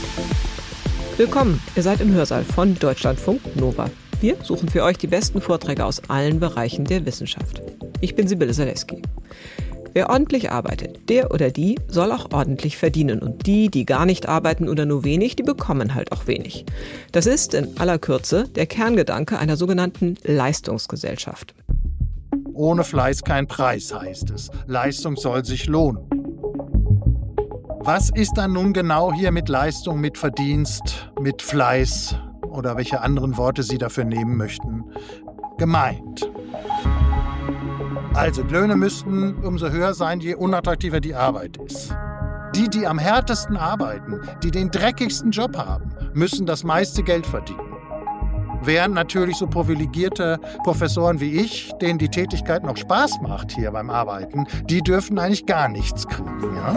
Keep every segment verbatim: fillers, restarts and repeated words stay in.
Willkommen, ihr seid im Hörsaal von Deutschlandfunk Nova. Wir suchen für euch die besten Vorträge aus allen Bereichen der Wissenschaft. Ich bin Sibylle Zaleski. Wer ordentlich arbeitet, der oder die soll auch ordentlich verdienen. Und die, die gar nicht arbeiten oder nur wenig, die bekommen halt auch wenig. Das ist in aller Kürze der Kerngedanke einer sogenannten Leistungsgesellschaft. Ohne Fleiß kein Preis, heißt es. Leistung soll sich lohnen. Was ist dann nun genau hier mit Leistung, mit Verdienst, mit Fleiß oder welche anderen Worte Sie dafür nehmen möchten, gemeint? Also, Löhne müssten umso höher sein, je unattraktiver die Arbeit ist. Die, die am härtesten arbeiten, die den dreckigsten Job haben, müssen das meiste Geld verdienen. Während natürlich so privilegierte Professoren wie ich, denen die Tätigkeit noch Spaß macht hier beim Arbeiten, die dürfen eigentlich gar nichts kriegen, ja?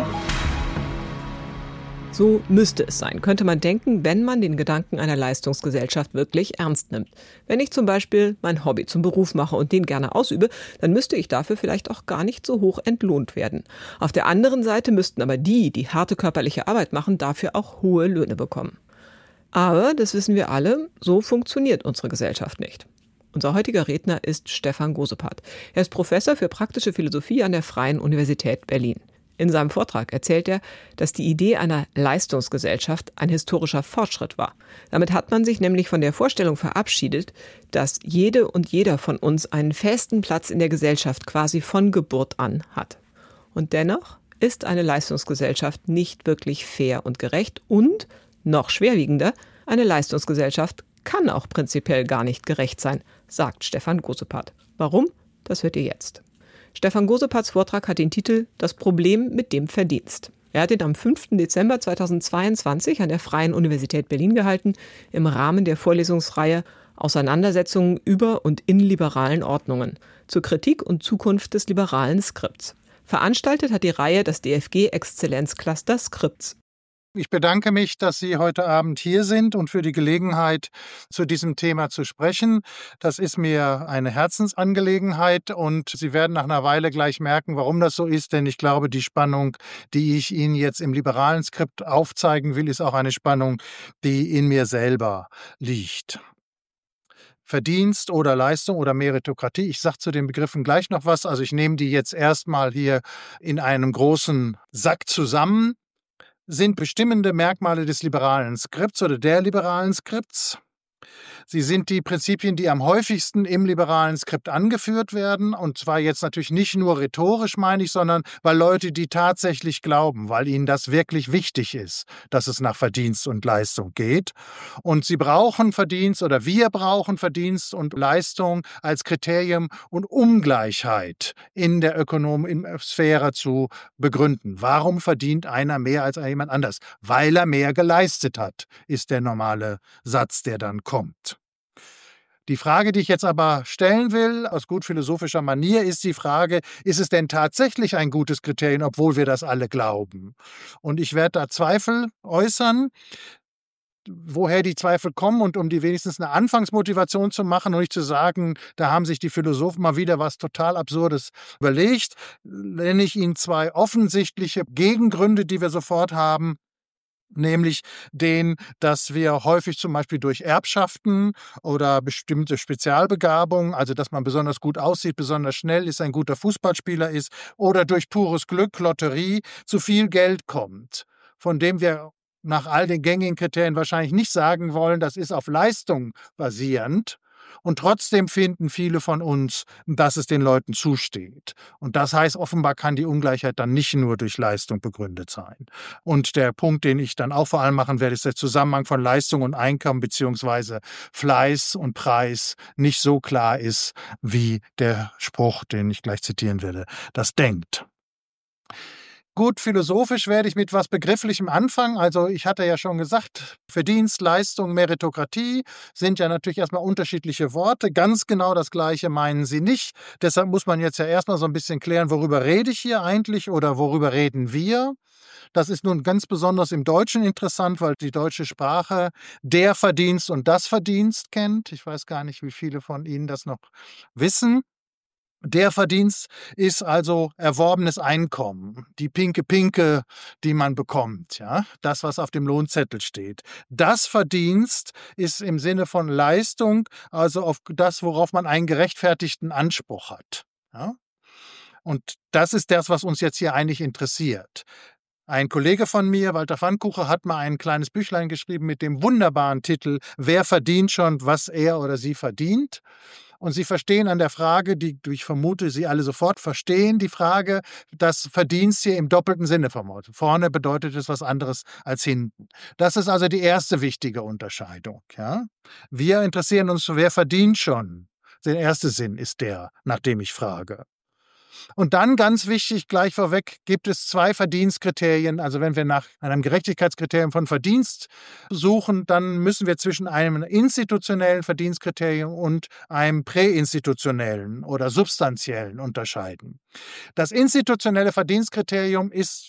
So müsste es sein, könnte man denken, wenn man den Gedanken einer Leistungsgesellschaft wirklich ernst nimmt. Wenn ich zum Beispiel mein Hobby zum Beruf mache und den gerne ausübe, dann müsste ich dafür vielleicht auch gar nicht so hoch entlohnt werden. Auf der anderen Seite müssten aber die, die harte körperliche Arbeit machen, dafür auch hohe Löhne bekommen. Aber, das wissen wir alle, so funktioniert unsere Gesellschaft nicht. Unser heutiger Redner ist Stefan Gosepart. Er ist Professor für praktische Philosophie an der Freien Universität Berlin. In seinem Vortrag erzählt er, dass die Idee einer Leistungsgesellschaft ein historischer Fortschritt war. Damit hat man sich nämlich von der Vorstellung verabschiedet, dass jede und jeder von uns einen festen Platz in der Gesellschaft quasi von Geburt an hat. Und dennoch ist eine Leistungsgesellschaft nicht wirklich fair und gerecht und, noch schwerwiegender, eine Leistungsgesellschaft kann auch prinzipiell gar nicht gerecht sein, sagt Stefan Gosepart. Warum? Das hört ihr jetzt. Stefan Goseparts Vortrag hat den Titel »Das Problem mit dem Verdienst«. Er hat ihn am fünften Dezember zweitausendzweiundzwanzig an der Freien Universität Berlin gehalten, im Rahmen der Vorlesungsreihe Auseinandersetzungen über und in liberalen Ordnungen zur Kritik und Zukunft des liberalen Skripts. Veranstaltet hat die Reihe das D F G-Exzellenzcluster Skripts. Ich bedanke mich, dass Sie heute Abend hier sind und für die Gelegenheit, zu diesem Thema zu sprechen. Das ist mir eine Herzensangelegenheit und Sie werden nach einer Weile gleich merken, warum das so ist, denn ich glaube, die Spannung, die ich Ihnen jetzt im liberalen Skript aufzeigen will, ist auch eine Spannung, die in mir selber liegt. Verdienst oder Leistung oder Meritokratie. Ich sage zu den Begriffen gleich noch was. Also ich nehme die jetzt erstmal hier in einem großen Sack zusammen. Sind bestimmende Merkmale des liberalen Skripts oder der liberalen Skripts. Sie sind die Prinzipien, die am häufigsten im liberalen Skript angeführt werden. Und zwar jetzt natürlich nicht nur rhetorisch, meine ich, sondern weil Leute, die tatsächlich glauben, weil ihnen das wirklich wichtig ist, dass es nach Verdienst und Leistung geht. Und sie brauchen Verdienst oder wir brauchen Verdienst und Leistung als Kriterium und Ungleichheit in der ökonomischen Sphäre zu begründen. Warum verdient einer mehr als jemand anders? Weil er mehr geleistet hat, ist der normale Satz, der dann kommt. Die Frage, die ich jetzt aber stellen will, aus gut philosophischer Manier, ist die Frage, ist es denn tatsächlich ein gutes Kriterium, obwohl wir das alle glauben? Und ich werde da Zweifel äußern, woher die Zweifel kommen und um die wenigstens eine Anfangsmotivation zu machen und nicht zu sagen, da haben sich die Philosophen mal wieder was total Absurdes überlegt, nenne ich Ihnen zwei offensichtliche Gegengründe, die wir sofort haben. Nämlich den, dass wir häufig zum Beispiel durch Erbschaften oder bestimmte Spezialbegabungen, also dass man besonders gut aussieht, besonders schnell ist, ein guter Fußballspieler ist oder durch pures Glück, Lotterie, zu viel Geld kommt, von dem wir nach all den gängigen Kriterien wahrscheinlich nicht sagen wollen, das ist auf Leistung basierend. Und trotzdem finden viele von uns, dass es den Leuten zusteht. Und das heißt, offenbar kann die Ungleichheit dann nicht nur durch Leistung begründet sein. Und der Punkt, den ich dann auch vor allem machen werde, ist der Zusammenhang von Leistung und Einkommen bzw. Fleiß und Preis nicht so klar ist, wie der Spruch, den ich gleich zitieren werde, das denkt. Gut, philosophisch werde ich mit was Begrifflichem anfangen. Also ich hatte ja schon gesagt, Verdienst, Leistung, Meritokratie sind ja natürlich erstmal unterschiedliche Worte. Ganz genau das Gleiche meinen sie nicht. Deshalb muss man jetzt ja erstmal so ein bisschen klären, worüber rede ich hier eigentlich oder worüber reden wir. Das ist nun ganz besonders im Deutschen interessant, weil die deutsche Sprache der Verdienst und das Verdienst kennt. Ich weiß gar nicht, wie viele von Ihnen das noch wissen. Der Verdienst ist also erworbenes Einkommen, die pinke Pinke, die man bekommt, ja, das, was auf dem Lohnzettel steht. Das Verdienst ist im Sinne von Leistung, also auf das, worauf man einen gerechtfertigten Anspruch hat. Ja? Und das ist das, was uns jetzt hier eigentlich interessiert. Ein Kollege von mir, Walter Pfannkuchen, hat mal ein kleines Büchlein geschrieben mit dem wunderbaren Titel „Wer verdient schon, was er oder sie verdient?" Und Sie verstehen an der Frage, die ich vermute, Sie alle sofort verstehen, die Frage, dass Verdienst hier im doppelten Sinne vermutet. Vorne bedeutet es was anderes als hinten. Das ist also die erste wichtige Unterscheidung. Ja? Wir interessieren uns, wer verdient schon? Der erste Sinn ist der, nach dem ich frage. Und dann, ganz wichtig, gleich vorweg, gibt es zwei Verdienstkriterien. Also wenn wir nach einem Gerechtigkeitskriterium von Verdienst suchen, dann müssen wir zwischen einem institutionellen Verdienstkriterium und einem präinstitutionellen oder substanziellen unterscheiden. Das institutionelle Verdienstkriterium ist,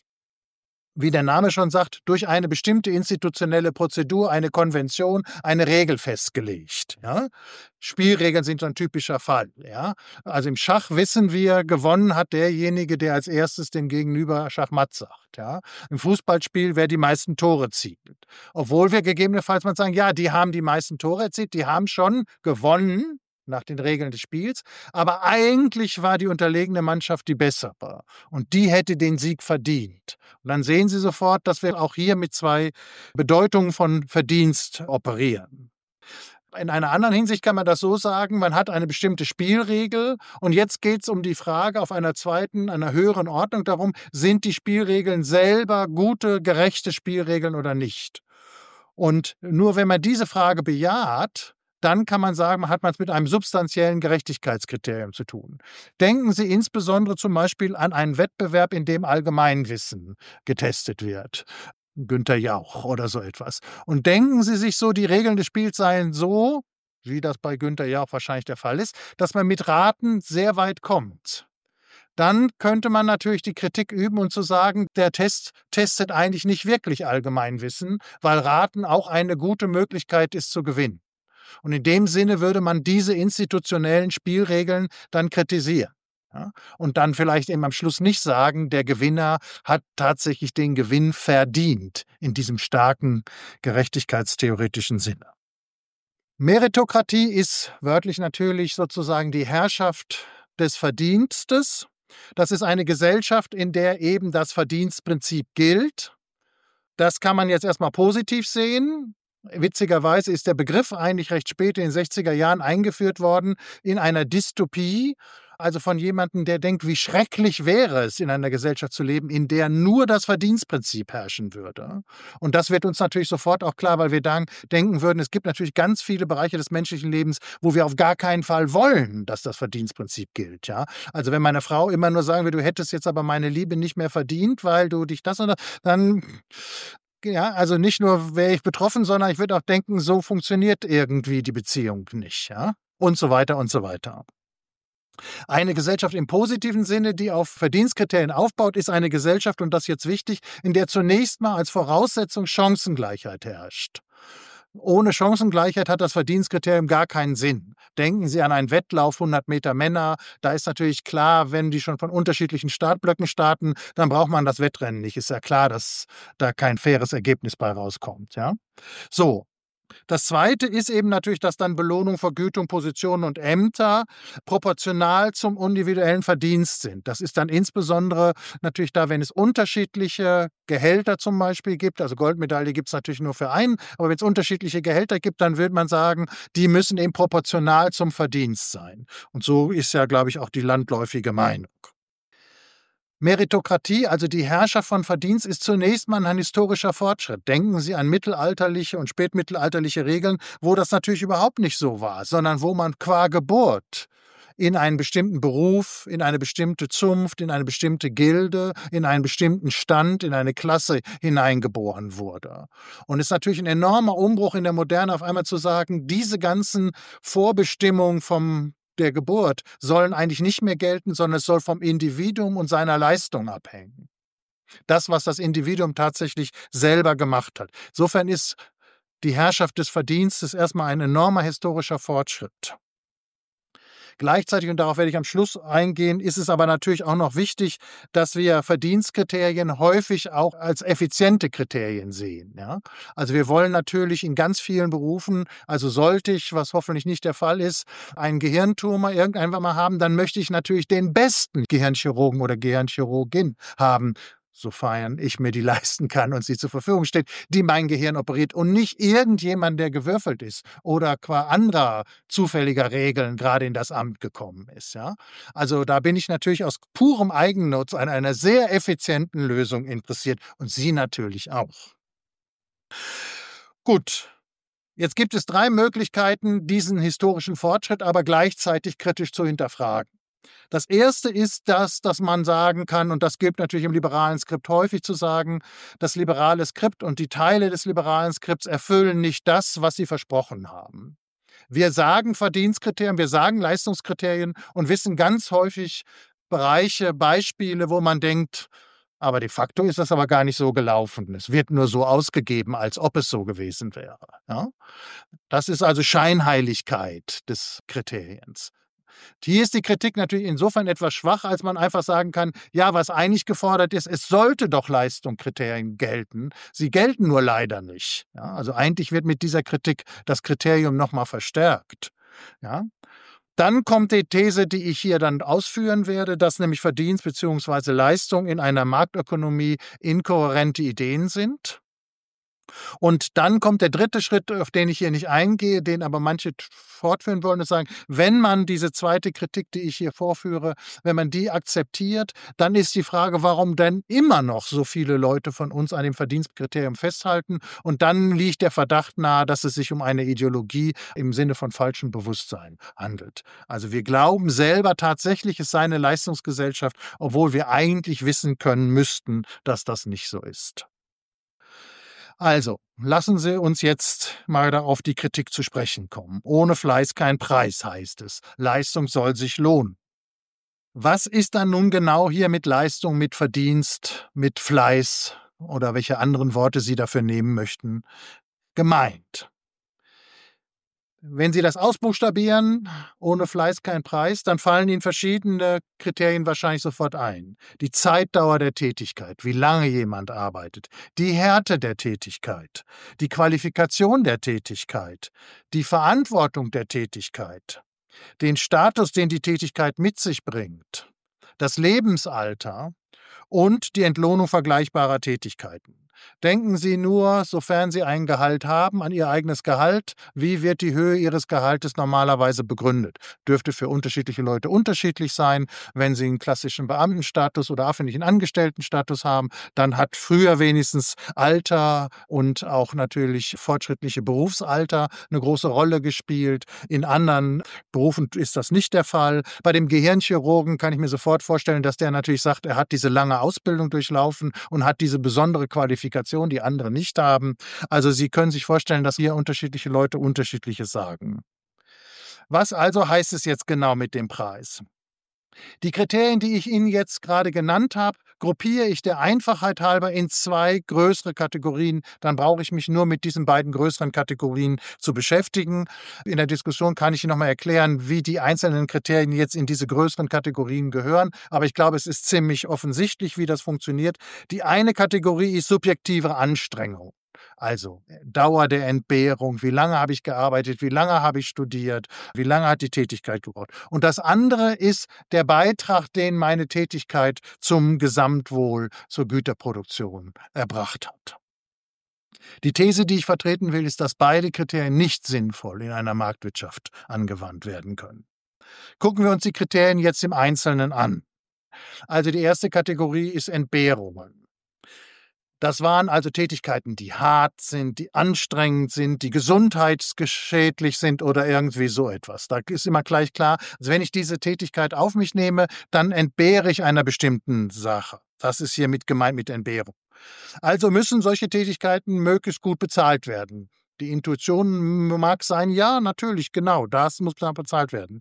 wie der Name schon sagt, durch eine bestimmte institutionelle Prozedur, eine Konvention, eine Regel festgelegt. Ja? Spielregeln sind so ein typischer Fall. Ja? Also im Schach wissen wir, gewonnen hat derjenige, der als erstes dem Gegenüber Schachmatt sagt. Ja? Im Fußballspiel, wer die meisten Tore erzielt. Obwohl wir gegebenenfalls mal sagen, ja, die haben die meisten Tore erzielt, die haben schon gewonnen nach den Regeln des Spiels, aber eigentlich war die unterlegene Mannschaft die bessere und die hätte den Sieg verdient. Und dann sehen Sie sofort, dass wir auch hier mit zwei Bedeutungen von Verdienst operieren. In einer anderen Hinsicht kann man das so sagen, man hat eine bestimmte Spielregel und jetzt geht es um die Frage auf einer zweiten, einer höheren Ordnung darum, sind die Spielregeln selber gute, gerechte Spielregeln oder nicht? Und nur wenn man diese Frage bejaht, dann kann man sagen, hat man es mit einem substanziellen Gerechtigkeitskriterium zu tun. Denken Sie insbesondere zum Beispiel an einen Wettbewerb, in dem Allgemeinwissen getestet wird. Günther Jauch oder so etwas. Und denken Sie sich so, die Regeln des Spiels seien so, wie das bei Günther Jauch wahrscheinlich der Fall ist, dass man mit Raten sehr weit kommt. Dann könnte man natürlich die Kritik üben und zu sagen, der Test testet eigentlich nicht wirklich Allgemeinwissen, weil Raten auch eine gute Möglichkeit ist zu gewinnen. Und in dem Sinne würde man diese institutionellen Spielregeln dann kritisieren. Ja? Und dann vielleicht eben am Schluss nicht sagen, der Gewinner hat tatsächlich den Gewinn verdient, in diesem starken gerechtigkeitstheoretischen Sinne. Meritokratie ist wörtlich natürlich sozusagen die Herrschaft des Verdienstes. Das ist eine Gesellschaft, in der eben das Verdienstprinzip gilt. Das kann man jetzt erstmal positiv sehen. Witzigerweise ist der Begriff eigentlich recht spät in den sechziger Jahren eingeführt worden in einer Dystopie, also von jemandem, der denkt, wie schrecklich wäre es, in einer Gesellschaft zu leben, in der nur das Verdienstprinzip herrschen würde. Und das wird uns natürlich sofort auch klar, weil wir dann denken würden, es gibt natürlich ganz viele Bereiche des menschlichen Lebens, wo wir auf gar keinen Fall wollen, dass das Verdienstprinzip gilt. Ja? Also wenn meine Frau immer nur sagen will, du hättest jetzt aber meine Liebe nicht mehr verdient, weil du dich das und das, dann... Ja, also nicht nur wäre ich betroffen, sondern ich würde auch denken, so funktioniert irgendwie die Beziehung nicht, ja, und so weiter und so weiter. Eine Gesellschaft im positiven Sinne, die auf Verdienstkriterien aufbaut, ist eine Gesellschaft, und das ist jetzt wichtig, in der zunächst mal als Voraussetzung Chancengleichheit herrscht. Ohne Chancengleichheit hat das Verdienstkriterium gar keinen Sinn. Denken Sie an einen Wettlauf, hundert Meter Männer. Da ist natürlich klar, wenn die schon von unterschiedlichen Startblöcken starten, dann braucht man das Wettrennen nicht. Ist ja klar, dass da kein faires Ergebnis bei rauskommt. Ja? So. Das Zweite ist eben natürlich, dass dann Belohnung, Vergütung, Positionen und Ämter proportional zum individuellen Verdienst sind. Das ist dann insbesondere natürlich da, wenn es unterschiedliche Gehälter zum Beispiel gibt. Also Goldmedaille gibt es natürlich nur für einen, aber wenn es unterschiedliche Gehälter gibt, dann würde man sagen, die müssen eben proportional zum Verdienst sein. Und so ist ja, glaube ich, auch die landläufige Meinung. Meritokratie, also die Herrschaft von Verdienst, ist zunächst mal ein historischer Fortschritt. Denken Sie an mittelalterliche und spätmittelalterliche Regeln, wo das natürlich überhaupt nicht so war, sondern wo man qua Geburt in einen bestimmten Beruf, in eine bestimmte Zunft, in eine bestimmte Gilde, in einen bestimmten Stand, in eine Klasse hineingeboren wurde. Und es ist natürlich ein enormer Umbruch in der Moderne, auf einmal zu sagen, diese ganzen Vorbestimmungen vom der Geburt sollen eigentlich nicht mehr gelten, sondern es soll vom Individuum und seiner Leistung abhängen. Das, was das Individuum tatsächlich selber gemacht hat. Insofern ist die Herrschaft des Verdienstes erstmal ein enormer historischer Fortschritt. Gleichzeitig, und darauf werde ich am Schluss eingehen, ist es aber natürlich auch noch wichtig, dass wir Verdienstkriterien häufig auch als effiziente Kriterien sehen. Ja? Also wir wollen natürlich in ganz vielen Berufen, also sollte ich, was hoffentlich nicht der Fall ist, einen Gehirntumor irgendwann mal haben, dann möchte ich natürlich den besten Gehirnchirurgen oder Gehirnchirurgin haben, sofern ich mir die leisten kann und sie zur Verfügung steht, die mein Gehirn operiert und nicht irgendjemand, der gewürfelt ist oder qua anderer zufälliger Regeln gerade in das Amt gekommen ist. Ja? Also da bin ich natürlich aus purem Eigennutz an einer sehr effizienten Lösung interessiert und Sie natürlich auch. Gut. Jetzt gibt es drei Möglichkeiten, diesen historischen Fortschritt aber gleichzeitig kritisch zu hinterfragen. Das erste ist das, dass man sagen kann, und das gilt natürlich im liberalen Skript häufig zu sagen, das liberale Skript und die Teile des liberalen Skripts erfüllen nicht das, was sie versprochen haben. Wir sagen Verdienstkriterien, wir sagen Leistungskriterien und wissen ganz häufig Bereiche, Beispiele, wo man denkt, aber de facto ist das aber gar nicht so gelaufen. Es wird nur so ausgegeben, als ob es so gewesen wäre. Ja? Das ist also Scheinheiligkeit des Kriteriens. Hier ist die Kritik natürlich insofern etwas schwach, als man einfach sagen kann, ja, was eigentlich gefordert ist, es sollte doch Leistungskriterien gelten. Sie gelten nur leider nicht. Ja, also eigentlich wird mit dieser Kritik das Kriterium nochmal verstärkt. Ja. Dann kommt die These, die ich hier dann ausführen werde, dass nämlich Verdienst bzw. Leistung in einer Marktökonomie inkohärente Ideen sind. Und dann kommt der dritte Schritt, auf den ich hier nicht eingehe, den aber manche fortführen wollen und sagen, wenn man diese zweite Kritik, die ich hier vorführe, wenn man die akzeptiert, dann ist die Frage, warum denn immer noch so viele Leute von uns an dem Verdienstkriterium festhalten. Und dann liegt der Verdacht nahe, dass es sich um eine Ideologie im Sinne von falschem Bewusstsein handelt. Also wir glauben selber tatsächlich, es sei eine Leistungsgesellschaft, obwohl wir eigentlich wissen können müssten, dass das nicht so ist. Also, lassen Sie uns jetzt mal auf die Kritik zu sprechen kommen. Ohne Fleiß kein Preis, heißt es. Leistung soll sich lohnen. Was ist dann nun genau hier mit Leistung, mit Verdienst, mit Fleiß oder welche anderen Worte Sie dafür nehmen möchten, gemeint? Wenn Sie das ausbuchstabieren, ohne Fleiß kein Preis, dann fallen Ihnen verschiedene Kriterien wahrscheinlich sofort ein. Die Zeitdauer der Tätigkeit, wie lange jemand arbeitet, die Härte der Tätigkeit, die Qualifikation der Tätigkeit, die Verantwortung der Tätigkeit, den Status, den die Tätigkeit mit sich bringt, das Lebensalter und die Entlohnung vergleichbarer Tätigkeiten. Denken Sie nur, sofern Sie ein Gehalt haben, an Ihr eigenes Gehalt. Wie wird die Höhe Ihres Gehaltes normalerweise begründet? Dürfte für unterschiedliche Leute unterschiedlich sein. Wenn Sie einen klassischen Beamtenstatus oder öffentlichen Angestelltenstatus haben, dann hat früher wenigstens Alter und auch natürlich fortschrittliche Berufsalter eine große Rolle gespielt. In anderen Berufen ist das nicht der Fall. Bei dem Gehirnchirurgen kann ich mir sofort vorstellen, dass der natürlich sagt, er hat diese lange Ausbildung durchlaufen und hat diese besondere Qualifikation, die andere nicht haben. Also Sie können sich vorstellen, dass hier unterschiedliche Leute Unterschiedliches sagen. Was also heißt es jetzt genau mit dem Preis? Die Kriterien, die ich Ihnen jetzt gerade genannt habe, gruppiere ich der Einfachheit halber in zwei größere Kategorien. Dann brauche ich mich nur mit diesen beiden größeren Kategorien zu beschäftigen. In der Diskussion kann ich Ihnen nochmal erklären, wie die einzelnen Kriterien jetzt in diese größeren Kategorien gehören. Aber ich glaube, es ist ziemlich offensichtlich, wie das funktioniert. Die eine Kategorie ist subjektive Anstrengung. Also Dauer der Entbehrung, wie lange habe ich gearbeitet, wie lange habe ich studiert, wie lange hat die Tätigkeit gebraucht. Und das andere ist der Beitrag, den meine Tätigkeit zum Gesamtwohl, zur Güterproduktion erbracht hat. Die These, die ich vertreten will, ist, dass beide Kriterien nicht sinnvoll in einer Marktwirtschaft angewandt werden können. Gucken wir uns die Kriterien jetzt im Einzelnen an. Also die erste Kategorie ist Entbehrungen. Das waren also Tätigkeiten, die hart sind, die anstrengend sind, die gesundheitsschädlich sind oder irgendwie so etwas. Da ist immer gleich klar, also wenn ich diese Tätigkeit auf mich nehme, dann entbehre ich einer bestimmten Sache. Das ist hier mit gemeint mit Entbehrung. Also müssen solche Tätigkeiten möglichst gut bezahlt werden. Die Intuition mag sein, ja, natürlich, genau, das muss bezahlt werden.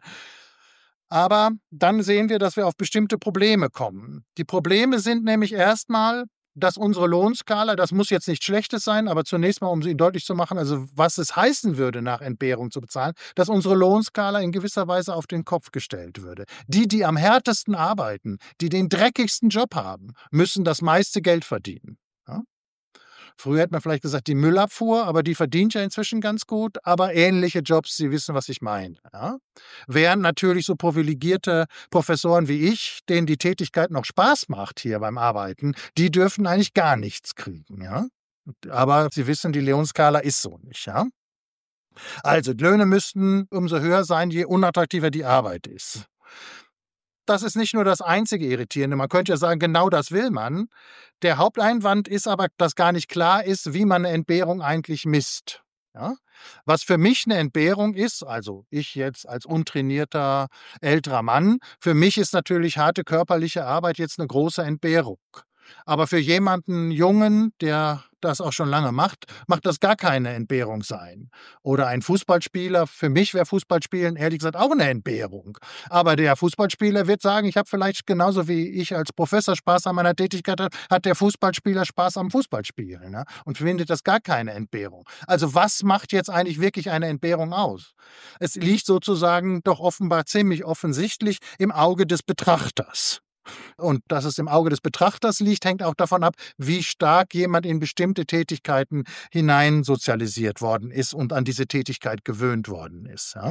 Aber dann sehen wir, dass wir auf bestimmte Probleme kommen. Die Probleme sind nämlich erstmal, dass unsere Lohnskala, das muss jetzt nichts Schlechtes sein, aber zunächst mal, um sie deutlich zu machen, also was es heißen würde, nach Entbehrung zu bezahlen, dass unsere Lohnskala in gewisser Weise auf den Kopf gestellt würde. Die, die am härtesten arbeiten, die den dreckigsten Job haben, müssen das meiste Geld verdienen. Ja? Früher hätte man vielleicht gesagt, die Müllabfuhr, aber die verdient ja inzwischen ganz gut, aber ähnliche Jobs, Sie wissen, was ich meine. Ja? Während natürlich so privilegierte Professoren wie ich, denen die Tätigkeit noch Spaß macht hier beim Arbeiten, die dürfen eigentlich gar nichts kriegen. Ja? Aber Sie wissen, die Lohnskala ist so nicht. Ja? Also Löhne müssten umso höher sein, je unattraktiver die Arbeit ist. Das ist nicht nur das einzige Irritierende. Man könnte ja sagen, genau das will man. Der Haupteinwand ist aber, dass gar nicht klar ist, wie man eine Entbehrung eigentlich misst. Ja? Was für mich eine Entbehrung ist, also ich jetzt als untrainierter älterer Mann, für mich ist natürlich harte körperliche Arbeit jetzt eine große Entbehrung. Aber für jemanden Jungen, der das auch schon lange macht, macht das gar keine Entbehrung sein. Oder ein Fußballspieler, für mich wäre Fußballspielen ehrlich gesagt auch eine Entbehrung. Aber der Fußballspieler wird sagen, ich habe vielleicht genauso wie ich als Professor Spaß an meiner Tätigkeit, hat, hat der Fußballspieler Spaß am Fußballspielen, ne? Und findet das gar keine Entbehrung. Also was macht jetzt eigentlich wirklich eine Entbehrung aus? Es liegt sozusagen doch offenbar ziemlich offensichtlich im Auge des Betrachters. Und dass es im Auge des Betrachters liegt, hängt auch davon ab, wie stark jemand in bestimmte Tätigkeiten hinein sozialisiert worden ist und an diese Tätigkeit gewöhnt worden ist. Ja?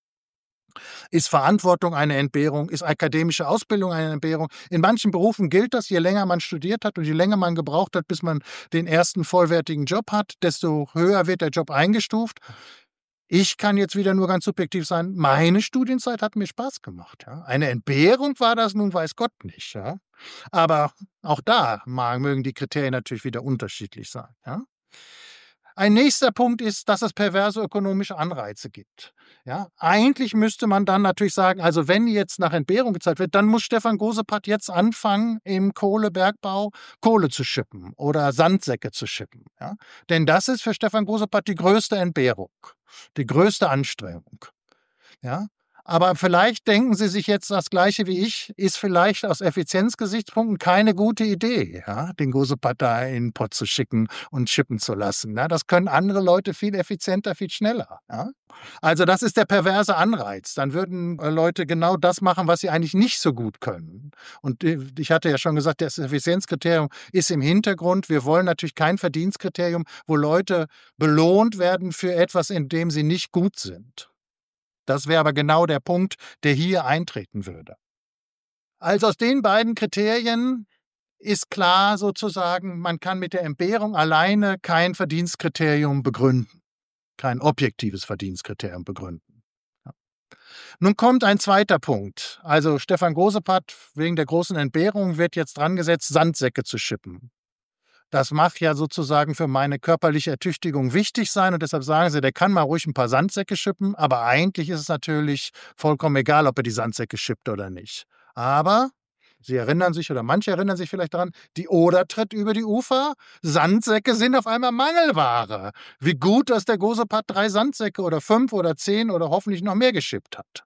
Ist Verantwortung eine Entbehrung? Ist akademische Ausbildung eine Entbehrung? In manchen Berufen gilt das, je länger man studiert hat und je länger man gebraucht hat, bis man den ersten vollwertigen Job hat, desto höher wird der Job eingestuft. Ich kann jetzt wieder nur ganz subjektiv sein, meine Studienzeit hat mir Spaß gemacht. Ja. Eine Entbehrung war das nun, weiß Gott nicht. Ja. Aber auch da mögen die Kriterien natürlich wieder unterschiedlich sein. Ja. Ein nächster Punkt ist, dass es perverse ökonomische Anreize gibt. Ja, eigentlich müsste man dann natürlich sagen, also wenn jetzt nach Entbehrung gezahlt wird, dann muss Stefan Gosepart jetzt anfangen, im Kohlebergbau Kohle zu schippen oder Sandsäcke zu schippen. Ja? Denn das ist für Stefan Gosepart die größte Entbehrung, die größte Anstrengung. Ja? Aber vielleicht denken Sie sich jetzt das Gleiche wie ich, ist vielleicht aus Effizienzgesichtspunkten keine gute Idee, ja, den Gosepart da in den Pott zu schicken und schippen zu lassen. Ja, das können andere Leute viel effizienter, viel schneller. Ja. Also das ist der perverse Anreiz. Dann würden Leute genau das machen, was sie eigentlich nicht so gut können. Und ich hatte ja schon gesagt, das Effizienzkriterium ist im Hintergrund. Wir wollen natürlich kein Verdienstkriterium, wo Leute belohnt werden für etwas, in dem sie nicht gut sind. Das wäre aber genau der Punkt, der hier eintreten würde. Also aus den beiden Kriterien ist klar sozusagen, man kann mit der Entbehrung alleine kein Verdienstkriterium begründen, kein objektives Verdienstkriterium begründen. Ja. Nun kommt ein zweiter Punkt. Also Stefan Gosepart wegen der großen Entbehrung wird jetzt dran gesetzt, Sandsäcke zu schippen. Das mag ja sozusagen für meine körperliche Ertüchtigung wichtig sein und deshalb sagen sie, der kann mal ruhig ein paar Sandsäcke schippen, aber eigentlich ist es natürlich vollkommen egal, ob er die Sandsäcke schippt oder nicht. Aber Sie erinnern sich oder manche erinnern sich vielleicht daran, die Oder tritt über die Ufer, Sandsäcke sind auf einmal Mangelware. Wie gut, dass der Gosepart drei Sandsäcke oder fünf oder zehn oder hoffentlich noch mehr geschippt hat.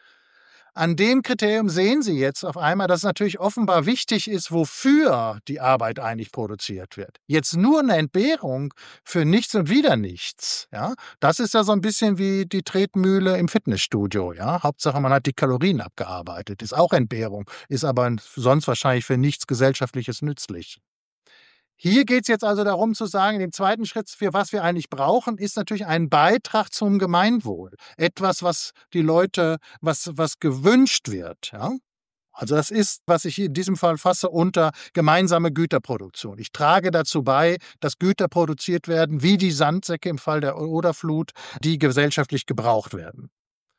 An dem Kriterium sehen Sie jetzt auf einmal, dass es natürlich offenbar wichtig ist, wofür die Arbeit eigentlich produziert wird. Jetzt nur eine Entbehrung für nichts und wieder nichts. Ja? Das ist ja so ein bisschen wie die Tretmühle im Fitnessstudio. Ja? Hauptsache, man hat die Kalorien abgearbeitet. Ist auch Entbehrung, ist aber sonst wahrscheinlich für nichts Gesellschaftliches nützlich. Hier geht es jetzt also darum zu sagen, den zweiten Schritt, für was wir eigentlich brauchen, ist natürlich ein Beitrag zum Gemeinwohl. Etwas, was die Leute, was, was gewünscht wird. Ja? Also das ist, was ich in diesem Fall fasse, unter gemeinsame Güterproduktion. Ich trage dazu bei, dass Güter produziert werden, wie die Sandsäcke im Fall der Oderflut, die gesellschaftlich gebraucht werden.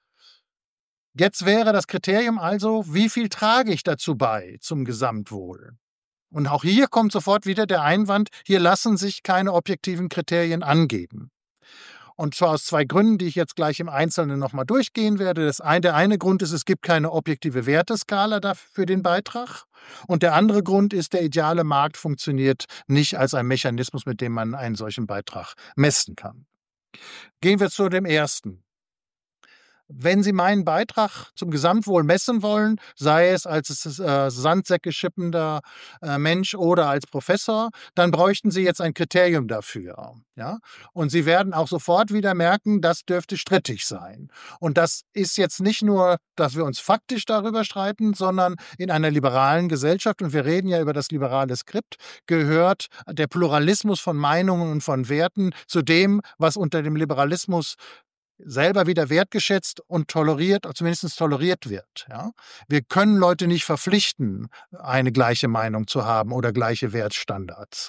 Jetzt wäre das Kriterium also, wie viel trage ich dazu bei zum Gesamtwohl? Und auch hier kommt sofort wieder der Einwand, hier lassen sich keine objektiven Kriterien angeben. Und zwar aus zwei Gründen, die ich jetzt gleich im Einzelnen nochmal durchgehen werde. Das eine, der eine Grund ist, es gibt keine objektive Werteskala dafür für den Beitrag. Und der andere Grund ist, der ideale Markt funktioniert nicht als ein Mechanismus, mit dem man einen solchen Beitrag messen kann. Gehen wir zu dem ersten. Wenn Sie meinen Beitrag zum Gesamtwohl messen wollen, sei es als äh, Sandsäcke schippender äh, Mensch oder als Professor, dann bräuchten Sie jetzt ein Kriterium dafür. Ja? Und Sie werden auch sofort wieder merken, das dürfte strittig sein. Und das ist jetzt nicht nur, dass wir uns faktisch darüber streiten, sondern in einer liberalen Gesellschaft, und wir reden ja über das liberale Skript, gehört der Pluralismus von Meinungen und von Werten zu dem, was unter dem Liberalismus selber wieder wertgeschätzt und toleriert, zumindest toleriert wird. Ja? Wir können Leute nicht verpflichten, eine gleiche Meinung zu haben oder gleiche Wertstandards.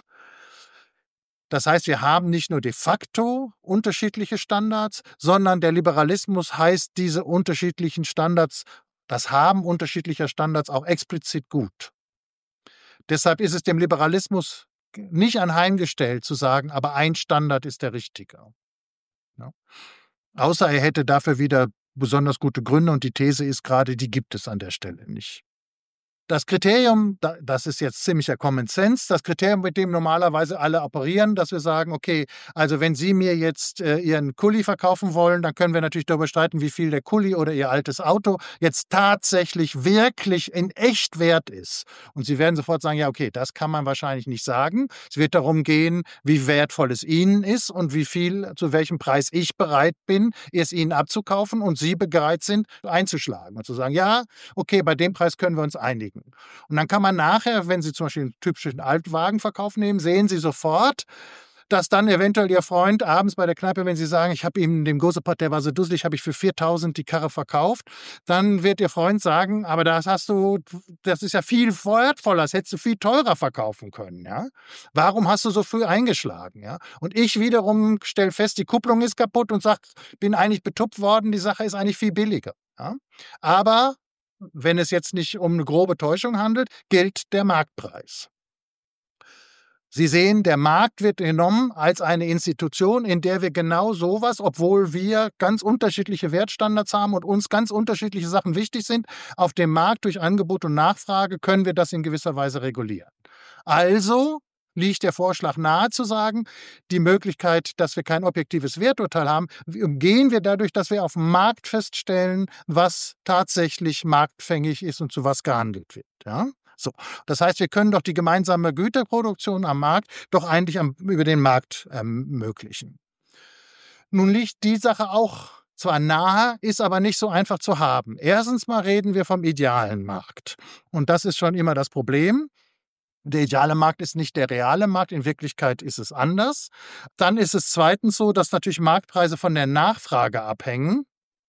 Das heißt, wir haben nicht nur de facto unterschiedliche Standards, sondern der Liberalismus heißt diese unterschiedlichen Standards, das Haben unterschiedlicher Standards auch explizit gut. Deshalb ist es dem Liberalismus nicht anheimgestellt zu sagen, aber ein Standard ist der richtige. Ja? Außer er hätte dafür wieder besonders gute Gründe und die These ist gerade, die gibt es an der Stelle nicht. Das Kriterium, das ist jetzt ziemlicher Common Sense, das Kriterium, mit dem normalerweise alle operieren, dass wir sagen, okay, also wenn Sie mir jetzt äh, Ihren Kuli verkaufen wollen, dann können wir natürlich darüber streiten, wie viel der Kuli oder Ihr altes Auto jetzt tatsächlich wirklich in echt wert ist. Und Sie werden sofort sagen, ja, okay, das kann man wahrscheinlich nicht sagen. Es wird darum gehen, wie wertvoll es Ihnen ist und wie viel, zu welchem Preis ich bereit bin, es Ihnen abzukaufen und Sie bereit sind, einzuschlagen und zu sagen, ja, okay, bei dem Preis können wir uns einigen. Und dann kann man nachher, wenn Sie zum Beispiel einen typischen Altwagenverkauf nehmen, sehen Sie sofort, dass dann eventuell Ihr Freund abends bei der Kneipe, wenn Sie sagen, ich habe ihm dem Gosepot, der war so dusselig, habe ich für viertausend die Karre verkauft, dann wird Ihr Freund sagen, aber das hast du, das ist ja viel wertvoller, das hättest du viel teurer verkaufen können. Ja? Warum hast du so früh eingeschlagen? Ja? Und ich wiederum stelle fest, die Kupplung ist kaputt und sage, bin eigentlich betuppt worden, die Sache ist eigentlich viel billiger. Ja? Aber wenn es jetzt nicht um eine grobe Täuschung handelt, gilt der Marktpreis. Sie sehen, der Markt wird genommen als eine Institution, in der wir genau sowas, obwohl wir ganz unterschiedliche Wertstandards haben und uns ganz unterschiedliche Sachen wichtig sind, auf dem Markt durch Angebot und Nachfrage können wir das in gewisser Weise regulieren. Also liegt der Vorschlag nahe zu sagen, die Möglichkeit, dass wir kein objektives Werturteil haben, umgehen wir dadurch, dass wir auf dem Markt feststellen, was tatsächlich marktfähig ist und zu was gehandelt wird. Ja? So. Das heißt, wir können doch die gemeinsame Güterproduktion am Markt doch eigentlich am, über den Markt ermöglichen. Nun liegt die Sache auch zwar nahe, ist aber nicht so einfach zu haben. Erstens mal reden wir vom idealen Markt. Und das ist schon immer das Problem. Der ideale Markt ist nicht der reale Markt, in Wirklichkeit ist es anders. Dann ist es zweitens so, dass natürlich Marktpreise von der Nachfrage abhängen.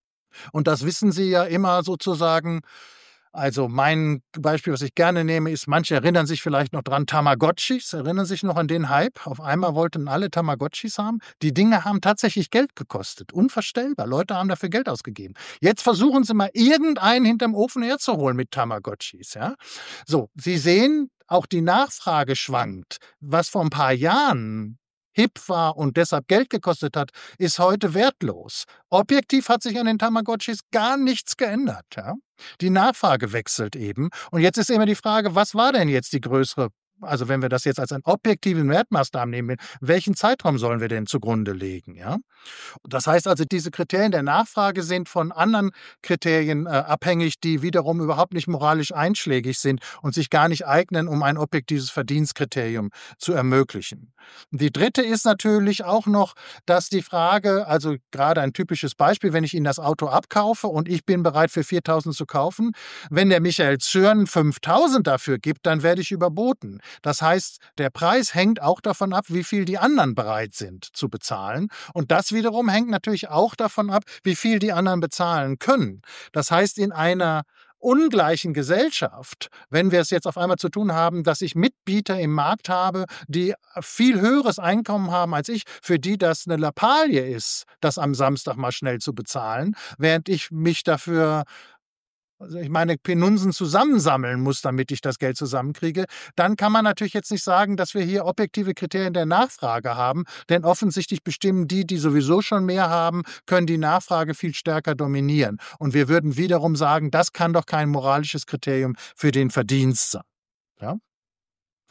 Und das wissen Sie ja immer sozusagen. Also mein Beispiel, was ich gerne nehme, ist, manche erinnern sich vielleicht noch dran, Tamagotchis, erinnern sich noch an den Hype. Auf einmal wollten alle Tamagotchis haben. Die Dinge haben tatsächlich Geld gekostet. Unvorstellbar. Leute haben dafür Geld ausgegeben. Jetzt versuchen Sie mal, irgendeinen hinterm Ofen herzuholen mit Tamagotchis. Ja? So, Sie sehen, auch die Nachfrage schwankt. Was vor ein paar Jahren hip war und deshalb Geld gekostet hat, ist heute wertlos. Objektiv hat sich an den Tamagotchis gar nichts geändert. Ja? Die Nachfrage wechselt eben. Und jetzt ist immer die Frage, was war denn jetzt die größere, also wenn wir das jetzt als einen objektiven Wertmaßstab nehmen, welchen Zeitraum sollen wir denn zugrunde legen? Ja? Das heißt also, diese Kriterien der Nachfrage sind von anderen Kriterien äh, abhängig, die wiederum überhaupt nicht moralisch einschlägig sind und sich gar nicht eignen, um ein objektives Verdienstkriterium zu ermöglichen. Die dritte ist natürlich auch noch, dass die Frage, also gerade ein typisches Beispiel, wenn ich Ihnen das Auto abkaufe und ich bin bereit für viertausend zu kaufen, wenn der Michael Zürn fünftausend dafür gibt, dann werde ich überboten. Das heißt, der Preis hängt auch davon ab, wie viel die anderen bereit sind zu bezahlen. Und das wiederum hängt natürlich auch davon ab, wie viel die anderen bezahlen können. Das heißt, in einer ungleichen Gesellschaft, wenn wir es jetzt auf einmal zu tun haben, dass ich Mitbieter im Markt habe, die viel höheres Einkommen haben als ich, für die das eine Lappalie ist, das am Samstag mal schnell zu bezahlen, während ich mich dafür, also ich meine Penunsen zusammensammeln muss, damit ich das Geld zusammenkriege, dann kann man natürlich jetzt nicht sagen, dass wir hier objektive Kriterien der Nachfrage haben, denn offensichtlich bestimmen die, die sowieso schon mehr haben, können die Nachfrage viel stärker dominieren. Und wir würden wiederum sagen, das kann doch kein moralisches Kriterium für den Verdienst sein. Ja?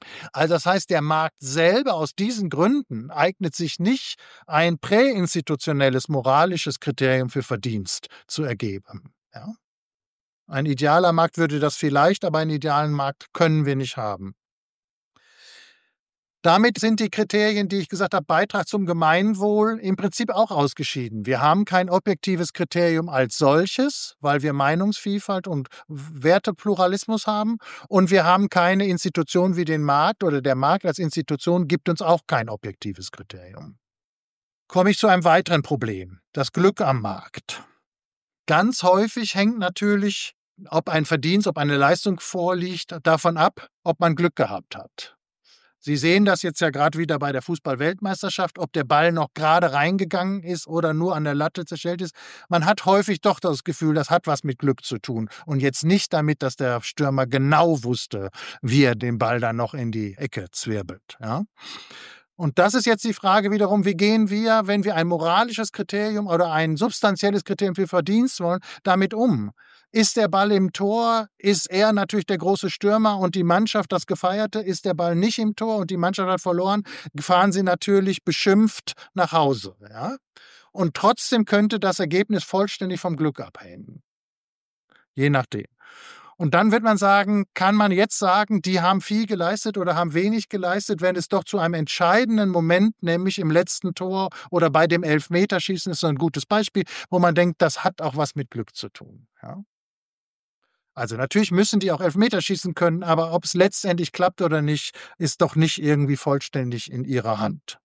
Also das heißt, der Markt selber aus diesen Gründen eignet sich nicht, ein präinstitutionelles moralisches Kriterium für Verdienst zu ergeben. Ja? Ein idealer Markt würde das vielleicht, aber einen idealen Markt können wir nicht haben. Damit sind die Kriterien, die ich gesagt habe, Beitrag zum Gemeinwohl, im Prinzip auch ausgeschieden. Wir haben kein objektives Kriterium als solches, weil wir Meinungsvielfalt und Wertepluralismus haben. Und wir haben keine Institution wie den Markt, oder der Markt als Institution gibt uns auch kein objektives Kriterium. Komme ich zu einem weiteren Problem: das Glück am Markt. Ganz häufig hängt natürlich, ob ein Verdienst, ob eine Leistung vorliegt, davon ab, ob man Glück gehabt hat. Sie sehen das jetzt ja gerade wieder bei der Fußball-Weltmeisterschaft, ob der Ball noch gerade reingegangen ist oder nur an der Latte zerstellt ist. Man hat häufig doch das Gefühl, das hat was mit Glück zu tun und jetzt nicht damit, dass der Stürmer genau wusste, wie er den Ball dann noch in die Ecke zwirbelt. Ja? Und das ist jetzt die Frage wiederum, wie gehen wir, wenn wir ein moralisches Kriterium oder ein substanzielles Kriterium für Verdienst wollen, damit um? Ist der Ball im Tor, ist er natürlich der große Stürmer und die Mannschaft das Gefeierte. Ist der Ball nicht im Tor und die Mannschaft hat verloren, fahren sie natürlich beschimpft nach Hause. Ja? Und trotzdem könnte das Ergebnis vollständig vom Glück abhängen. Je nachdem. Und dann wird man sagen, kann man jetzt sagen, die haben viel geleistet oder haben wenig geleistet, wenn es doch zu einem entscheidenden Moment, nämlich im letzten Tor oder bei dem Elfmeterschießen, ist so ein gutes Beispiel, wo man denkt, das hat auch was mit Glück zu tun. Ja? Also natürlich müssen die auch Elfmeter schießen können, aber ob es letztendlich klappt oder nicht, ist doch nicht irgendwie vollständig in ihrer Hand.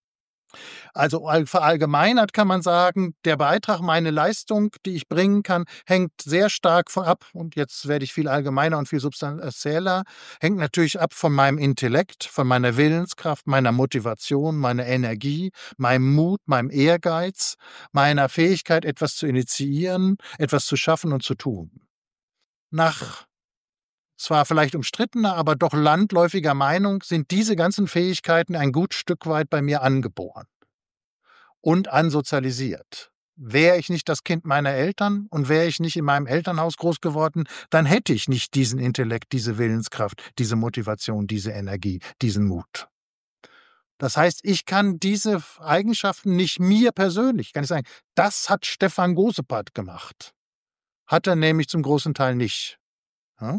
Also verallgemeinert kann man sagen, der Beitrag, meine Leistung, die ich bringen kann, hängt sehr stark von ab, und jetzt werde ich viel allgemeiner und viel substanzieller, hängt natürlich ab von meinem Intellekt, von meiner Willenskraft, meiner Motivation, meiner Energie, meinem Mut, meinem Ehrgeiz, meiner Fähigkeit, etwas zu initiieren, etwas zu schaffen und zu tun. Nach zwar vielleicht umstrittener, aber doch landläufiger Meinung sind diese ganzen Fähigkeiten ein gut Stück weit bei mir angeboren und ansozialisiert. Wäre ich nicht das Kind meiner Eltern und wäre ich nicht in meinem Elternhaus groß geworden, dann hätte ich nicht diesen Intellekt, diese Willenskraft, diese Motivation, diese Energie, diesen Mut. Das heißt, ich kann diese Eigenschaften nicht mir persönlich, kann ich sagen, das hat Stefan Gosepart gemacht. Hat er nämlich zum großen Teil nicht. Ja?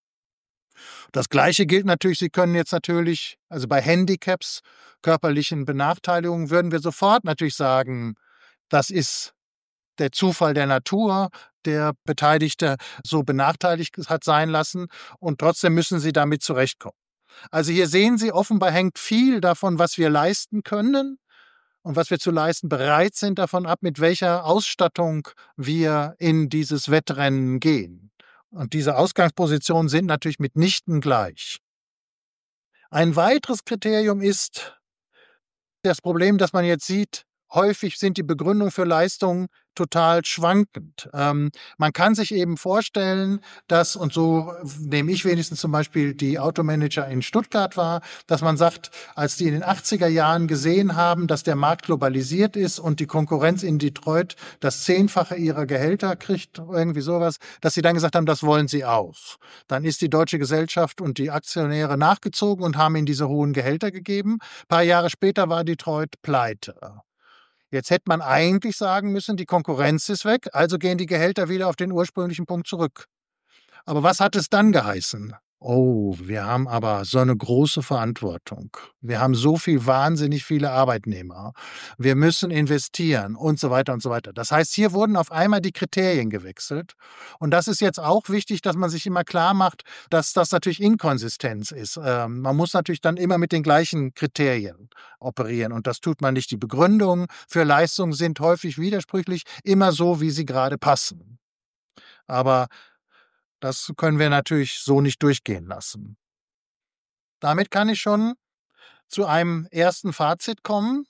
Das Gleiche gilt natürlich, Sie können jetzt natürlich, also bei Handicaps, körperlichen Benachteiligungen, würden wir sofort natürlich sagen, das ist der Zufall der Natur, der Beteiligte so benachteiligt hat sein lassen, und trotzdem müssen Sie damit zurechtkommen. Also hier sehen Sie, offenbar hängt viel davon, was wir leisten können und was wir zu leisten bereit sind, davon ab, mit welcher Ausstattung wir in dieses Wettrennen gehen. Und diese Ausgangspositionen sind natürlich mitnichten gleich. Ein weiteres Kriterium ist das Problem, das man jetzt sieht: häufig sind die Begründungen für Leistungen total schwankend. Ähm, man kann sich eben vorstellen, dass, und so nehme ich wenigstens zum Beispiel die Automanager in Stuttgart wahr, dass man sagt, als die in den achtziger Jahren gesehen haben, dass der Markt globalisiert ist und die Konkurrenz in Detroit das Zehnfache ihrer Gehälter kriegt, irgendwie sowas, dass sie dann gesagt haben, das wollen sie auch. Dann ist die deutsche Gesellschaft und die Aktionäre nachgezogen und haben ihnen diese hohen Gehälter gegeben. Ein paar Jahre später war Detroit pleite. Jetzt hätte man eigentlich sagen müssen, die Konkurrenz ist weg, also gehen die Gehälter wieder auf den ursprünglichen Punkt zurück. Aber was hat es dann geheißen? Oh, wir haben aber so eine große Verantwortung. Wir haben so viel, wahnsinnig viele Arbeitnehmer. Wir müssen investieren und so weiter und so weiter. Das heißt, hier wurden auf einmal die Kriterien gewechselt. Und das ist jetzt auch wichtig, dass man sich immer klar macht, dass das natürlich Inkonsistenz ist. Ähm, man muss natürlich dann immer mit den gleichen Kriterien operieren. Und das tut man nicht. Die Begründungen für Leistungen sind häufig widersprüchlich, immer so, wie sie gerade passen. Aber das können wir natürlich so nicht durchgehen lassen. Damit kann ich schon zu einem ersten Fazit kommen.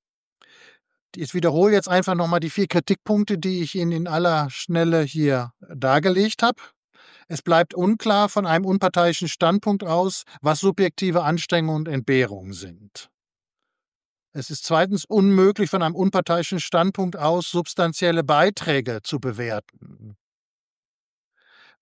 Ich wiederhole jetzt einfach nochmal die vier Kritikpunkte, die ich Ihnen in aller Schnelle hier dargelegt habe. Es bleibt unklar von einem unparteiischen Standpunkt aus, was subjektive Anstrengungen und Entbehrungen sind. Es ist zweitens unmöglich, von einem unparteiischen Standpunkt aus substanzielle Beiträge zu bewerten.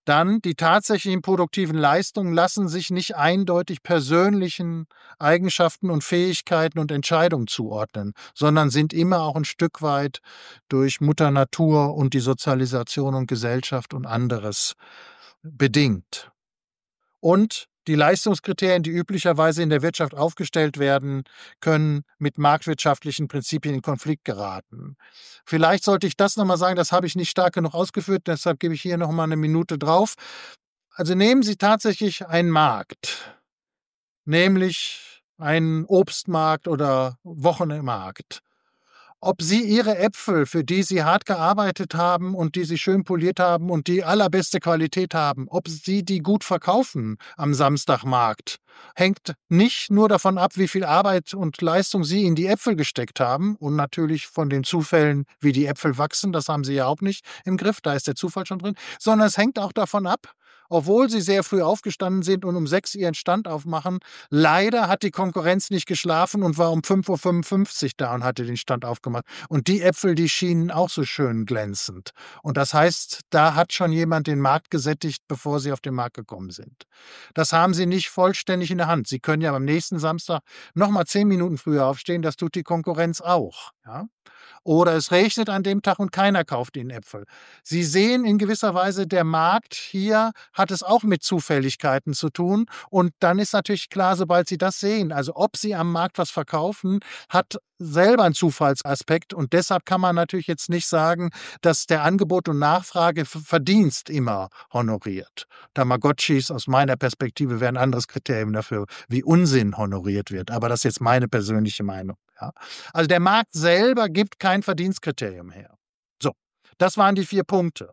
dann die tatsächlichen produktiven Leistungen lassen sich nicht eindeutig persönlichen Eigenschaften und Fähigkeiten und Entscheidungen zuordnen, sondern sind immer auch ein Stück weit durch Mutter Natur und die Sozialisation und Gesellschaft und anderes bedingt. Und die Leistungskriterien, die üblicherweise in der Wirtschaft aufgestellt werden, können mit marktwirtschaftlichen Prinzipien in Konflikt geraten. Vielleicht sollte ich das nochmal sagen, das habe ich nicht stark genug ausgeführt, deshalb gebe ich hier nochmal eine Minute drauf. Also nehmen Sie tatsächlich einen Markt, nämlich einen Obstmarkt oder Wochenmarkt. Ob Sie Ihre Äpfel, für die Sie hart gearbeitet haben und die Sie schön poliert haben und die allerbeste Qualität haben, ob Sie die gut verkaufen am Samstagmarkt, hängt nicht nur davon ab, wie viel Arbeit und Leistung Sie in die Äpfel gesteckt haben und natürlich von den Zufällen, wie die Äpfel wachsen, das haben Sie ja auch nicht im Griff, da ist der Zufall schon drin, sondern es hängt auch davon ab, obwohl Sie sehr früh aufgestanden sind und um sechs Ihren Stand aufmachen. Leider hat die Konkurrenz nicht geschlafen und war um fünf Uhr fünfundfünfzig da und hatte den Stand aufgemacht. Und die Äpfel, die schienen auch so schön glänzend. Und das heißt, da hat schon jemand den Markt gesättigt, bevor Sie auf den Markt gekommen sind. Das haben Sie nicht vollständig in der Hand. Sie können ja beim nächsten Samstag nochmal zehn Minuten früher aufstehen. Das tut die Konkurrenz auch. Ja? Oder es regnet an dem Tag und keiner kauft Ihnen Äpfel. Sie sehen in gewisser Weise, der Markt hier hat es auch mit Zufälligkeiten zu tun. Und dann ist natürlich klar, sobald Sie das sehen, also ob Sie am Markt was verkaufen, hat selber einen Zufallsaspekt. Und deshalb kann man natürlich jetzt nicht sagen, dass der Angebot und Nachfrage Verdienst immer honoriert. Tamagotchis aus meiner Perspektive wäre ein anderes Kriterium dafür, wie Unsinn honoriert wird. Aber das ist jetzt meine persönliche Meinung. Ja. Also der Markt selber gibt kein Verdienstkriterium her. So, das waren die vier Punkte.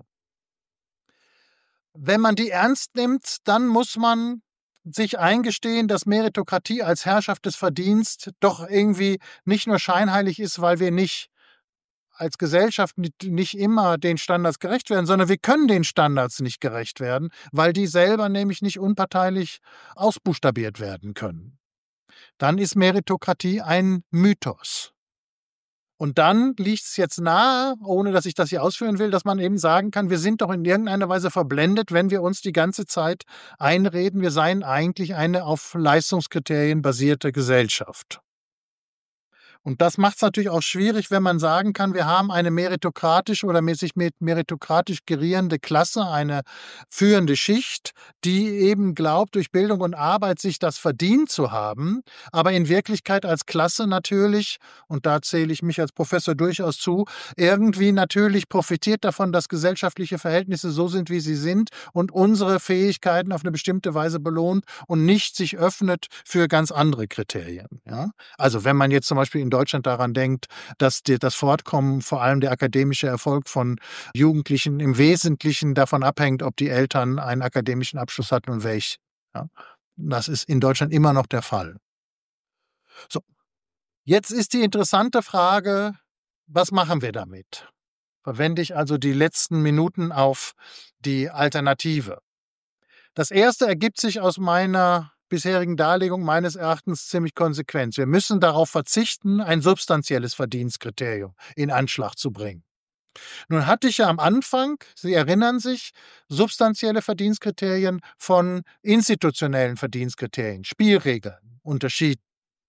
Wenn man die ernst nimmt, dann muss man sich eingestehen, dass Meritokratie als Herrschaft des Verdienstes doch irgendwie nicht nur scheinheilig ist, weil wir nicht als Gesellschaft nicht immer den Standards gerecht werden, sondern wir können den Standards nicht gerecht werden, weil die selber nämlich nicht unparteilich ausbuchstabiert werden können. Dann ist Meritokratie ein Mythos. Und dann liegt es jetzt nahe, ohne dass ich das hier ausführen will, dass man eben sagen kann, wir sind doch in irgendeiner Weise verblendet, wenn wir uns die ganze Zeit einreden, wir seien eigentlich eine auf Leistungskriterien basierte Gesellschaft. Und das macht es natürlich auch schwierig, wenn man sagen kann, wir haben eine meritokratisch oder sich mit meritokratisch gerierende Klasse, eine führende Schicht, die eben glaubt, durch Bildung und Arbeit sich das verdient zu haben, aber in Wirklichkeit als Klasse natürlich, und da zähle ich mich als Professor durchaus zu, irgendwie natürlich profitiert davon, dass gesellschaftliche Verhältnisse so sind, wie sie sind und unsere Fähigkeiten auf eine bestimmte Weise belohnt und nicht sich öffnet für ganz andere Kriterien. Ja? Also wenn man jetzt zum Beispiel in Deutschland daran denkt, dass die, das Fortkommen, vor allem der akademische Erfolg von Jugendlichen im Wesentlichen davon abhängt, ob die Eltern einen akademischen Abschluss hatten und welch. Ja, das ist in Deutschland immer noch der Fall. So, jetzt ist die interessante Frage, was machen wir damit? Verwende ich also die letzten Minuten auf die Alternative. Das erste ergibt sich aus meiner bisherigen Darlegung meines Erachtens ziemlich konsequent. Wir müssen darauf verzichten, ein substanzielles Verdienstkriterium in Anschlag zu bringen. Nun hatte ich ja am Anfang, Sie erinnern sich, substanzielle Verdienstkriterien von institutionellen Verdienstkriterien, Spielregeln unterschieden.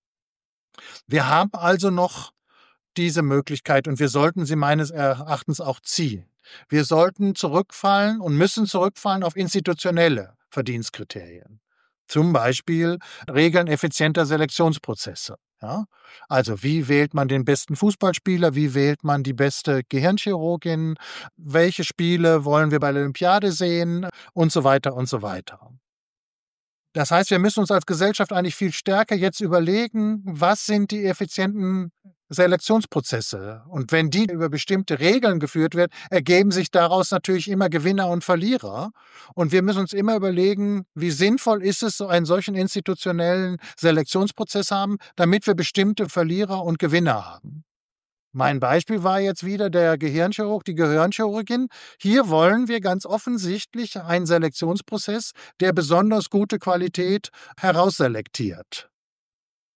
Wir haben also noch diese Möglichkeit und wir sollten sie meines Erachtens auch ziehen. Wir sollten zurückfallen und müssen zurückfallen auf institutionelle Verdienstkriterien. Zum Beispiel Regeln effizienter Selektionsprozesse. Ja? Also wie wählt man den besten Fußballspieler, wie wählt man die beste Gehirnchirurgin, welche Spiele wollen wir bei der Olympiade sehen und so weiter und so weiter. Das heißt, wir müssen uns als Gesellschaft eigentlich viel stärker jetzt überlegen, was sind die effizienten Selektionsprozesse. Und wenn die über bestimmte Regeln geführt werden, ergeben sich daraus natürlich immer Gewinner und Verlierer. Und wir müssen uns immer überlegen, wie sinnvoll ist es, so einen solchen institutionellen Selektionsprozess haben, damit wir bestimmte Verlierer und Gewinner haben. Mein Beispiel war jetzt wieder der Gehirnchirurg, die Gehirnchirurgin. Hier wollen wir ganz offensichtlich einen Selektionsprozess, der besonders gute Qualität herausselektiert.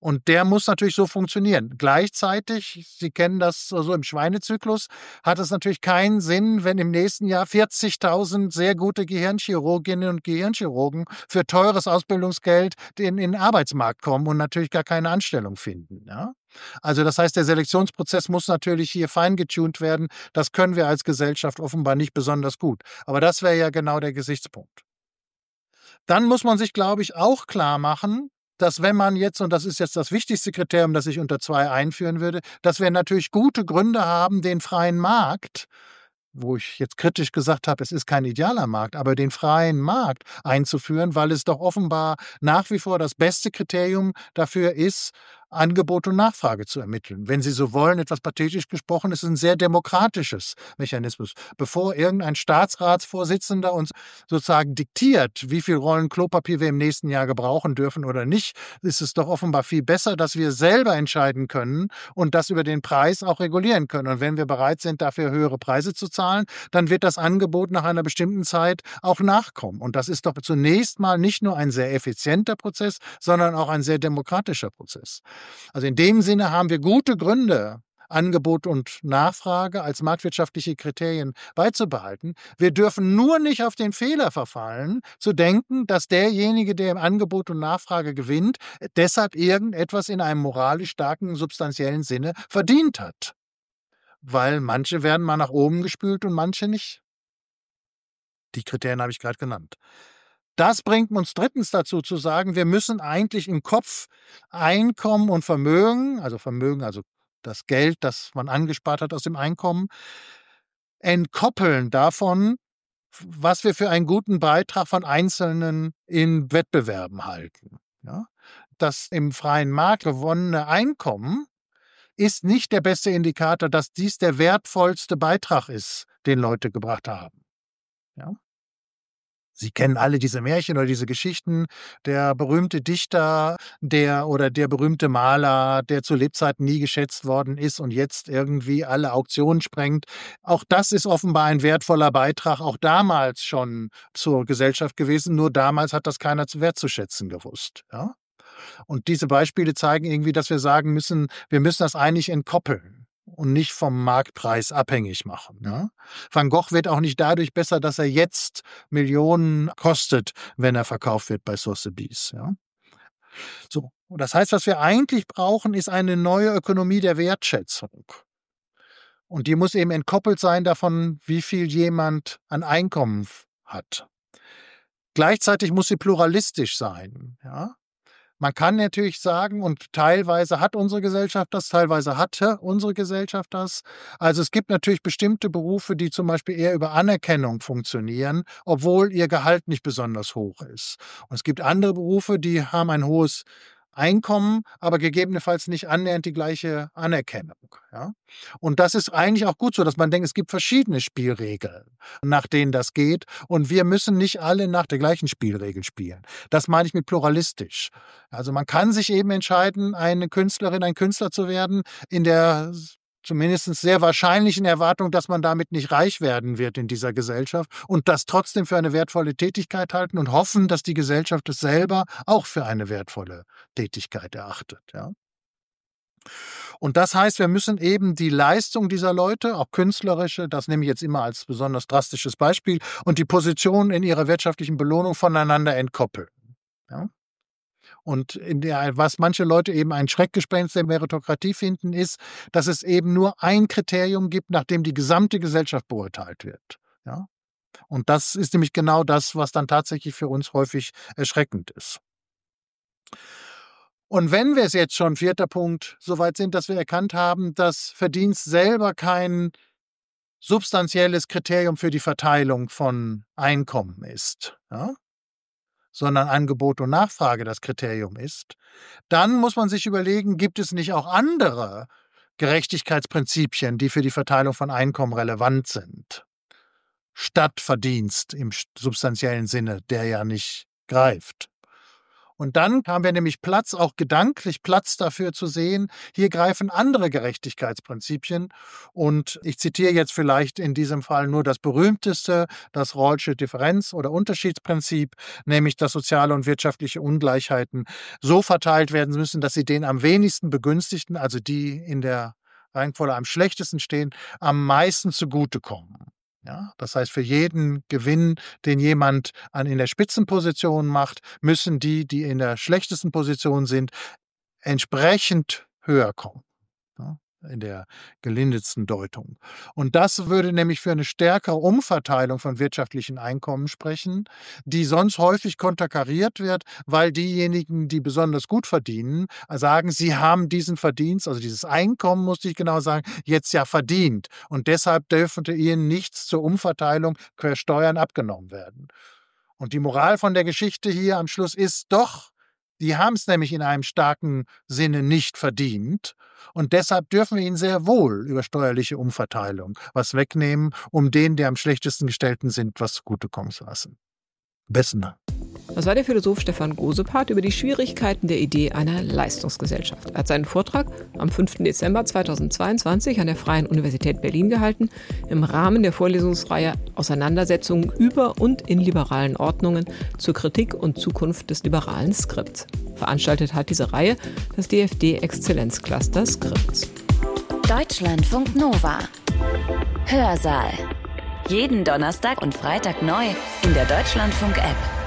Und der muss natürlich so funktionieren. Gleichzeitig, Sie kennen das so im Schweinezyklus, hat es natürlich keinen Sinn, wenn im nächsten Jahr vierzigtausend sehr gute Gehirnchirurginnen und Gehirnchirurgen für teures Ausbildungsgeld in, in den Arbeitsmarkt kommen und natürlich gar keine Anstellung finden. Ja? Also das heißt, der Selektionsprozess muss natürlich hier feingetunt werden. Das können wir als Gesellschaft offenbar nicht besonders gut. Aber das wäre ja genau der Gesichtspunkt. Dann muss man sich, glaube ich, auch klar machen, dass wenn man jetzt, und das ist jetzt das wichtigste Kriterium, das ich unter zwei einführen würde, dass wir natürlich gute Gründe haben, den freien Markt, wo ich jetzt kritisch gesagt habe, es ist kein idealer Markt, aber den freien Markt einzuführen, weil es doch offenbar nach wie vor das beste Kriterium dafür ist, Angebot und Nachfrage zu ermitteln. Wenn Sie so wollen, etwas pathetisch gesprochen, ist es ein sehr demokratisches Mechanismus. Bevor irgendein Staatsratsvorsitzender uns sozusagen diktiert, wie viel Rollen Klopapier wir im nächsten Jahr gebrauchen dürfen oder nicht, ist es doch offenbar viel besser, dass wir selber entscheiden können und das über den Preis auch regulieren können. Und wenn wir bereit sind, dafür höhere Preise zu zahlen, dann wird das Angebot nach einer bestimmten Zeit auch nachkommen. Und das ist doch zunächst mal nicht nur ein sehr effizienter Prozess, sondern auch ein sehr demokratischer Prozess. Also in dem Sinne haben wir gute Gründe, Angebot und Nachfrage als marktwirtschaftliche Kriterien beizubehalten. Wir dürfen nur nicht auf den Fehler verfallen, zu denken, dass derjenige, der im Angebot und Nachfrage gewinnt, deshalb irgendetwas in einem moralisch starken, substanziellen Sinne verdient hat. Weil manche werden mal nach oben gespült und manche nicht. Die Kriterien habe ich gerade genannt. Das bringt uns drittens dazu zu sagen, wir müssen eigentlich im Kopf Einkommen und Vermögen, also Vermögen, also das Geld, das man angespart hat aus dem Einkommen, entkoppeln davon, was wir für einen guten Beitrag von Einzelnen in Wettbewerben halten. Ja? Das im freien Markt gewonnene Einkommen ist nicht der beste Indikator, dass dies der wertvollste Beitrag ist, den Leute gebracht haben. Ja? Sie kennen alle diese Märchen oder diese Geschichten. Der berühmte Dichter, der oder der berühmte Maler, der zu Lebzeiten nie geschätzt worden ist und jetzt irgendwie alle Auktionen sprengt. Auch das ist offenbar ein wertvoller Beitrag, auch damals schon zur Gesellschaft gewesen. Nur damals hat das keiner wertzuschätzen gewusst. Ja? Und diese Beispiele zeigen irgendwie, dass wir sagen müssen, wir müssen das eigentlich entkoppeln und nicht vom Marktpreis abhängig machen. Ja? Van Gogh wird auch nicht dadurch besser, dass er jetzt Millionen kostet, wenn er verkauft wird bei Sotheby's. Ja? So. Und das heißt, was wir eigentlich brauchen, ist eine neue Ökonomie der Wertschätzung. Und die muss eben entkoppelt sein davon, wie viel jemand an Einkommen hat. Gleichzeitig muss sie pluralistisch sein. Ja? Man kann natürlich sagen, und teilweise hat unsere Gesellschaft das, teilweise hatte unsere Gesellschaft das. Also es gibt natürlich bestimmte Berufe, die zum Beispiel eher über Anerkennung funktionieren, obwohl ihr Gehalt nicht besonders hoch ist. Und es gibt andere Berufe, die haben ein hohes Einkommen, aber gegebenenfalls nicht annähernd die gleiche Anerkennung. Ja? Und das ist eigentlich auch gut so, dass man denkt, es gibt verschiedene Spielregeln, nach denen das geht. Und wir müssen nicht alle nach der gleichen Spielregel spielen. Das meine ich mit pluralistisch. Also man kann sich eben entscheiden, eine Künstlerin, ein Künstler zu werden, in der zumindest sehr wahrscheinlichen Erwartung, dass man damit nicht reich werden wird in dieser Gesellschaft und das trotzdem für eine wertvolle Tätigkeit halten und hoffen, dass die Gesellschaft es selber auch für eine wertvolle Tätigkeit erachtet. Ja. Und das heißt, wir müssen eben die Leistung dieser Leute, auch künstlerische, das nehme ich jetzt immer als besonders drastisches Beispiel, und die Position in ihrer wirtschaftlichen Belohnung voneinander entkoppeln. Ja. Und in der, was manche Leute eben ein Schreckgespenst der Meritokratie finden, ist, dass es eben nur ein Kriterium gibt, nach dem die gesamte Gesellschaft beurteilt wird. Ja? Und das ist nämlich genau das, was dann tatsächlich für uns häufig erschreckend ist. Und wenn wir es jetzt schon, vierter Punkt, so weit sind, dass wir erkannt haben, dass Verdienst selber kein substanzielles Kriterium für die Verteilung von Einkommen ist, ja? sondern Angebot und Nachfrage das Kriterium ist, dann muss man sich überlegen, gibt es nicht auch andere Gerechtigkeitsprinzipien, die für die Verteilung von Einkommen relevant sind, statt Verdienst im substanziellen Sinne, der ja nicht greift. Und dann haben wir nämlich Platz, auch gedanklich Platz dafür zu sehen, hier greifen andere Gerechtigkeitsprinzipien. Und ich zitiere jetzt vielleicht in diesem Fall nur das berühmteste, das Rawlsche Differenz- oder Unterschiedsprinzip, nämlich dass soziale und wirtschaftliche Ungleichheiten so verteilt werden müssen, dass sie den am wenigsten Begünstigten, also die in der Reihenfolge am schlechtesten stehen, am meisten zugutekommen. Ja, das heißt, für jeden Gewinn, den jemand an in der Spitzenposition macht, müssen die, die in der schlechtesten Position sind, entsprechend höher kommen. Ja, in der gelindetsten Deutung. Und das würde nämlich für eine stärkere Umverteilung von wirtschaftlichen Einkommen sprechen, die sonst häufig konterkariert wird, weil diejenigen, die besonders gut verdienen, sagen, sie haben diesen Verdienst, also dieses Einkommen, musste ich genau sagen, jetzt ja verdient. Und deshalb dürfte ihnen nichts zur Umverteilung per Steuern abgenommen werden. Und die Moral von der Geschichte hier am Schluss ist doch, die haben es nämlich in einem starken Sinne nicht verdient. Und deshalb dürfen wir ihnen sehr wohl über steuerliche Umverteilung was wegnehmen, um denen, die am schlechtesten gestellten sind, was zugutekommen zu lassen. Besten Dank. Das war der Philosoph Stefan Gosepart über die Schwierigkeiten der Idee einer Leistungsgesellschaft. Er hat seinen Vortrag am fünften Dezember zweitausendzweiundzwanzig an der Freien Universität Berlin gehalten, im Rahmen der Vorlesungsreihe Auseinandersetzungen über und in liberalen Ordnungen zur Kritik und Zukunft des liberalen Skripts. Veranstaltet hat diese Reihe das D F D-Exzellenzcluster Skripts. Deutschlandfunk Nova. Hörsaal. Jeden Donnerstag und Freitag neu in der Deutschlandfunk-App.